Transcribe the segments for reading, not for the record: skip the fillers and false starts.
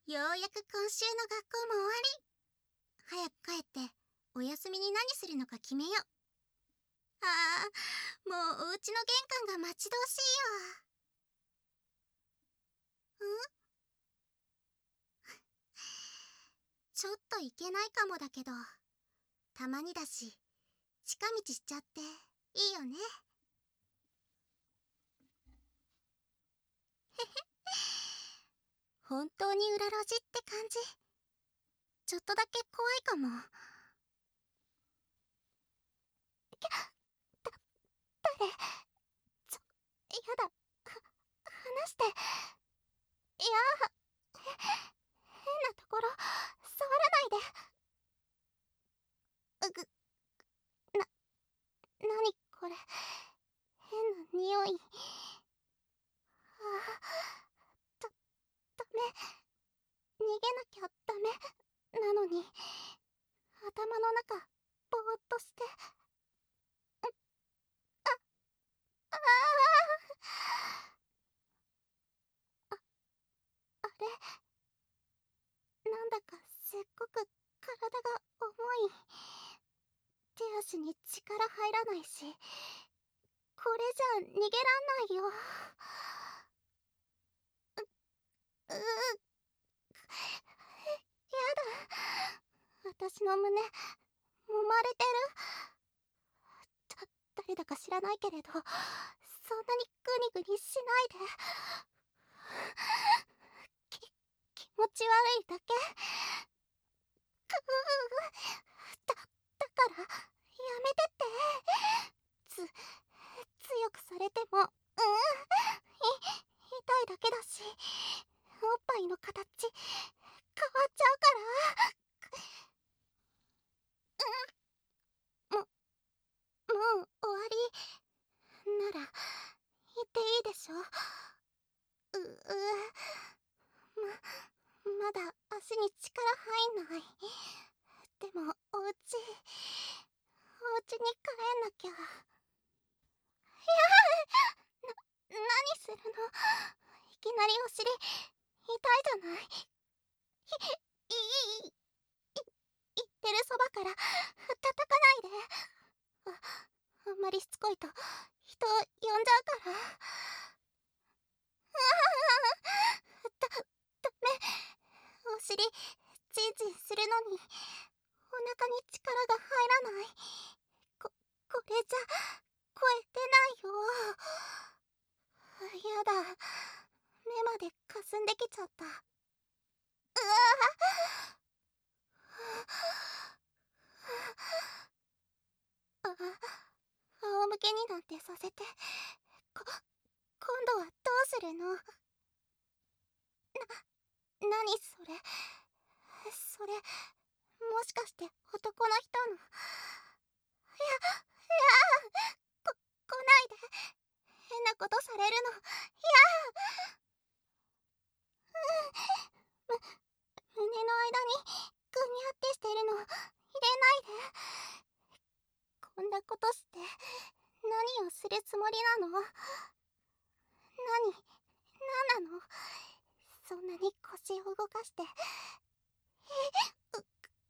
ようやく今週の学校も終わり。早く帰ってお休みに何するのか決めよう。もうお家の玄関が待ち遠しいよ。ちょっといけないかもだけど、たまにだし近道しちゃっていいよね。本当に裏路地って感じ。ちょっとだけ怖いかも。誰？やだ。話して。いや変なところ触らないで。何これ。変な匂い。ダメ。逃げなきゃダメなのに、頭の中ぼーっとして。あれ、なんだかすっごく体が重い。手足に力入らないし、これじゃ逃げらんないよ。やだ。私の胸、揉まれてる。誰だか知らないけれど、そんなにグニグニしないで。気持ち悪いだけ。だからやめてって。強くされても痛いだけだし、おっぱいの形変わっちゃうから。もう終わりなら言っていいでしょ。まだ足に力入んない。でもお家に帰んなきゃ。何するの。いきなりお尻痛いじゃない。言ってるそばから叩かないで。あんまりしつこいと人呼んじゃうから。ダメ。お尻チンチンするのにお腹に力が入らない。これじゃ声出ないよ。やだ。目までかすんできちゃった。仰向けになんてさせて。今度はどうするの。何それ。それもしかして男の人の。来ないで。変なことされるの。胸の間にぐにゃってしてるの入れないで。こんなことして何をするつもりなの。何なの。そんなに腰を動かして。嘘。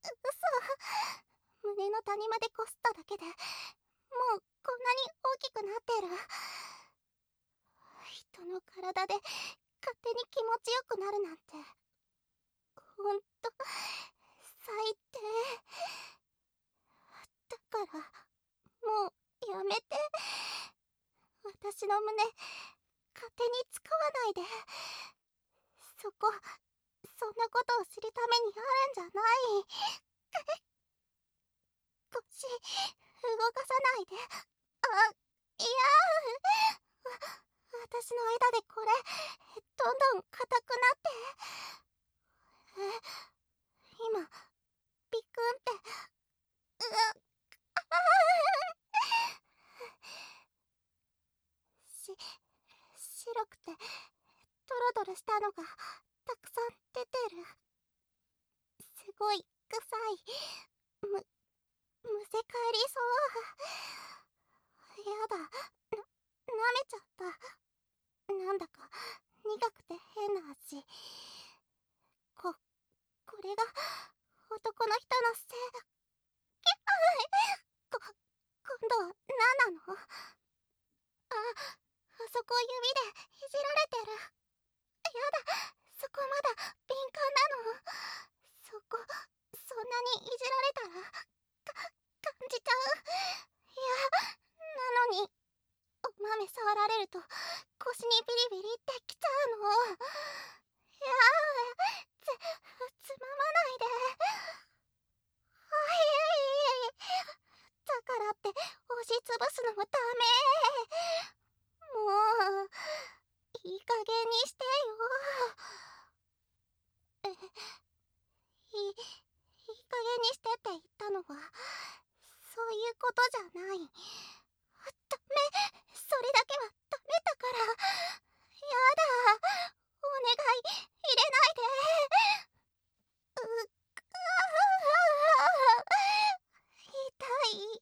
胸の谷までこすっただけでもうこんなに大きくなってる。人の体で勝手に気持ちよくなるなんてほんと最低。だからもうやめて。私の胸勝手に使わないで。そんなことをするためにあるんじゃない。腰動かさないで。いや。私の間でこれどんどん硬くなって。今ビクンって。白くてドロドロしたのがたくさん出てる。すごい臭い。むせ返りそう。やだ。舐めちゃった。なんだか苦くて変な味。こしてよ。いい加減にしてって言ったのはそういうことじゃない。ダメ、それだけはダメだから。やだ、お願い、入れないで。痛い。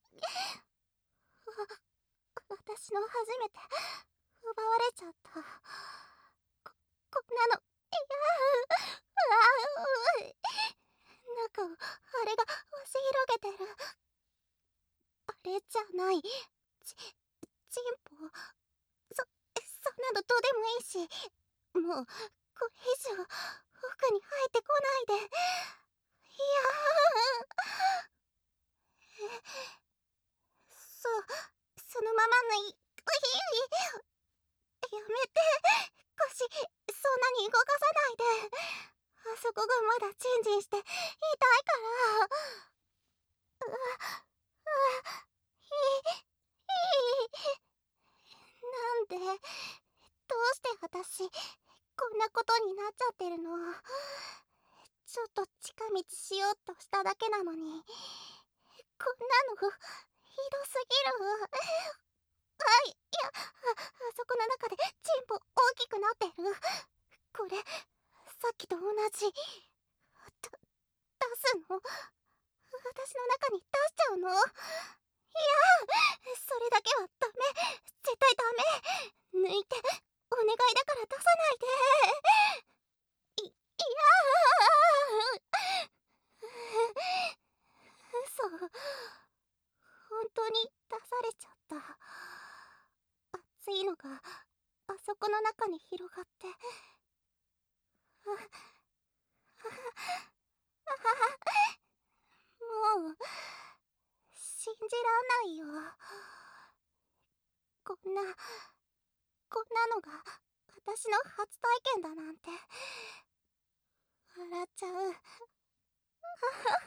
私の初めて奪われちゃった。こんなの中をあれが押し広げてる。あれじゃない。チンポ。そんなのどうでもいいし、もうこれ以上奥に入ってこないで。いやそのままのやめて。腰そんなに動かさないで。あそこがまだチンチンして痛いから。なんで、どうして私こんなことになっちゃってるの。ちょっと近道しようとしただけなのに、こんなのひどすぎる。いや、あそこの中でチンポ大きくなってる。これさっきと同じ。出すの？私の中に出しちゃうの？いや、それだけはダメ。絶対ダメ。抜いて、お願いだから出さないで。いや嘘。本当に出されちゃった。熱いのがあそこの中に広がって。もう信じらんないよ。こんなのが私の初体験だなんて。笑っちゃう。